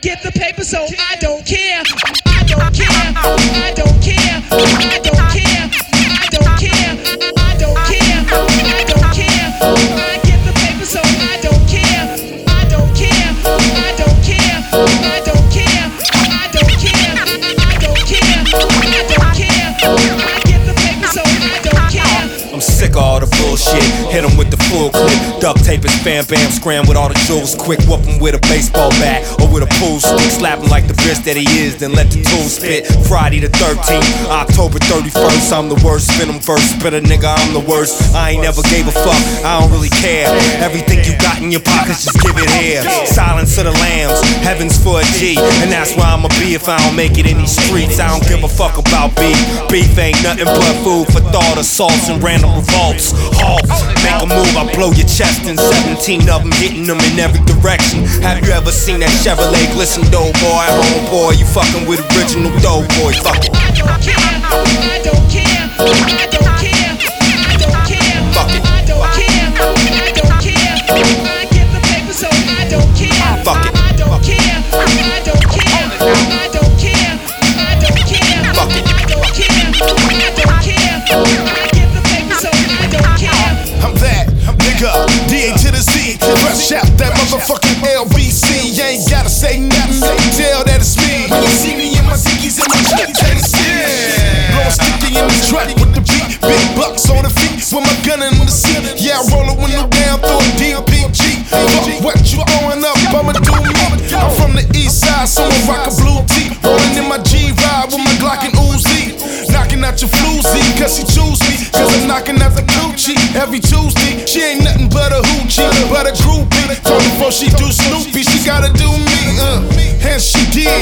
get the paper, so I don't care. I don't care. I don't care. I don't care. I don't care. I don't care. I don't care. I get the paper, so I don't care. I don't care. I don't care. I don't care. I don't care. I don't care. I don't care. I get the paper, so I don't care. I'm sick of all the bullshit. Hit 'em with the full clip. Duct tape is bam bam, scram with all the jewels quick. Whoop 'em with a baseball bat or with a pool stick. Slap him like the bitch that he is, then let the tool spit. Friday the 13th, October 31st. I'm the worst, spin 'em first. Spit a nigga, I'm the worst. I ain't never gave a fuck, I don't really care. Everything you got in your pockets, just give it here. Silence of the lambs, heaven's for a G. And that's where I'ma be if I don't make it in these streets. I don't give a fuck about beef. Beef ain't nothing but food for thought, assaults and random revolts. Halt, make a move, I blow your chest in 17 of them, hitting them in every direction. Have you ever seen that Chevrolet glisten, dough boy? Homeboy, you fucking with original dough boy, fuck it. I don't care, I don't care, I don't care, I don't care, fuck it. I don't care, I don't care, I get the paper, so I don't care, fuck it. I don't care, I don't care, I don't care, I don't care, fuck it. I don't care, I don't care, I get the paper, so I don't care. I'm that nigga, D.A. to the Z. Rush out that motherfucking LBC. You ain't gotta say nothing, they can tell that it's me. When you see me in my dickies and my chickies, they see. Blow a sticky in the truck with the beat. Big bucks on the feet with my gun in the seat. Yeah, I roll a window down through a DPG. Fuck what you throwing up, I'ma do me. I'm from the east side, so I rock a blue tee. Rolling in my G-Ride with my Glock and Uzi. Knocking out your floozy, cause she choose me. Cause I'm knocking out the Gucci every Tuesday. She ain't nothing but a hoochie, but a groupie. Told her before she do Snoopy, she gotta do me, and she did.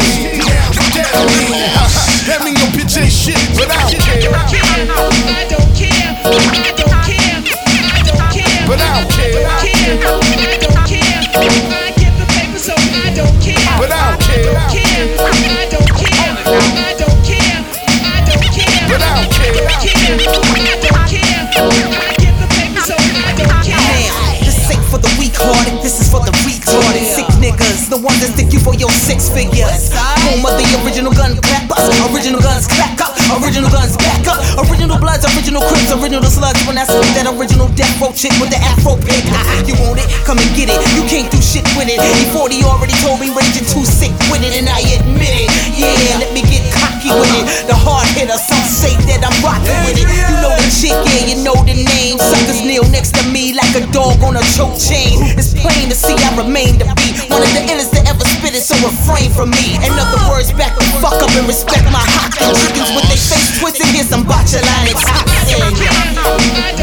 That mean your bitch ain't shit, but I don't care. I don't care, I don't care, I don't care, But I don't care. I don't care, I get the paper, so I don't care, But I don't care. I don't care, I don't care, I don't care, But I don't care. I don't care, I get the paper, so I don't care. Now, this ain't for the weak-hearted, this is for the retarded. Sick niggas, the ones that stick you for your 6 figures. Home of the original gun clappers, original guns clap up, original guns back up, original bloods, original crips, original slugs. When I see that original death row chick with the afro pick, you want it? Come and get it. You can't do shit with it. E40 already told me raging too sick with it, and I admit it. Yeah, let me get cocky with it. The hard hitter, some say that I'm rocking with it. You know the chick, yeah, you know the name. Suckers kneel next to me like a dog on a choke chain. It's plain to see I remain to be one of the illest to ever spit it, so refrain from me. In other words, back the fuck up and respect my hot chickens with their face twisted. Here's some botulinics. I don't care, I